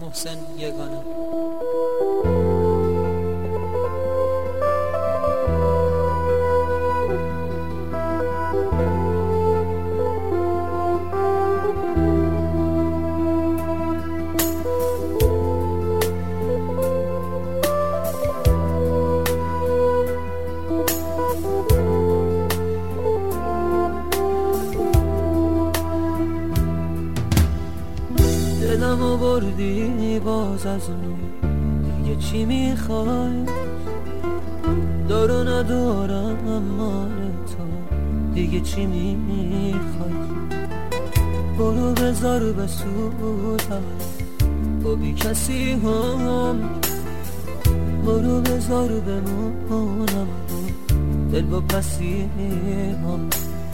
محسن یگانه. دلمو بردی باز از نو، دیگه چی میخوای؟ دارو ندارم مال تو، دیگه چی میخوای؟ برو بذار بسوزم با بی کسی هم، برو بذار بمونم دل با پسی هم.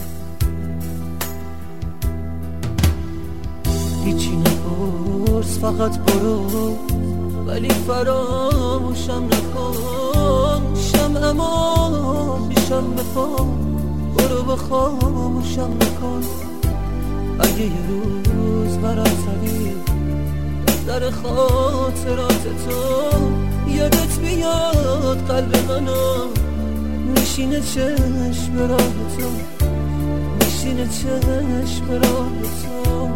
هیچی نپرس فقط برو، ولی فراموشم نکن. شمعمو میشم به پا، برو به خاموشم نکن. اگه یه روز برم زدی در خاطرات تو، یادت بیاد قلب منو میشینه چشم راه تو، میشینه چشم راه تو.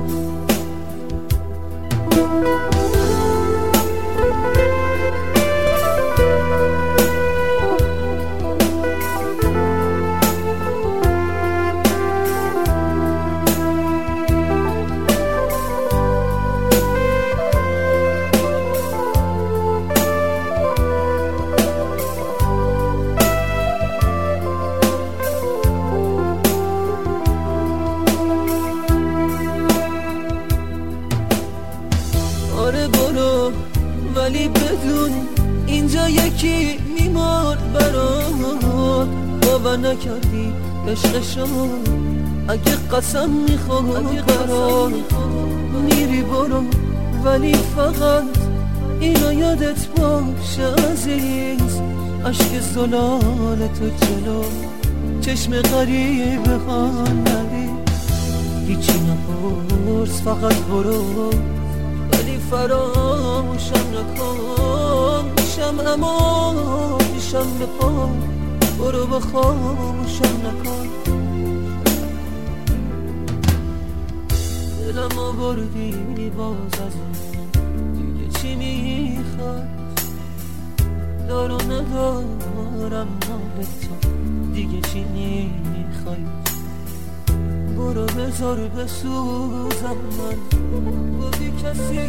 آره برو، ولی بدون اینجا یکی میمرد برات. باور نکردی عشقشو، اگه قسم میخواد برات میری برو، ولی فقط اینو یادت باشه عزیز. عشق زلال تو جلو چشم غریبه ها ندی. هیچی نپرس فقط برو، ولی فراموشم نکن. شمعمو میشم به پا، برو به خاموشم نکن. دلمو بردی باز از من، دیگه چی میخوای؟ دارو ندارم مال تو، دیگه چی میخوای؟ برو بذار بسوزم من با بی کسی.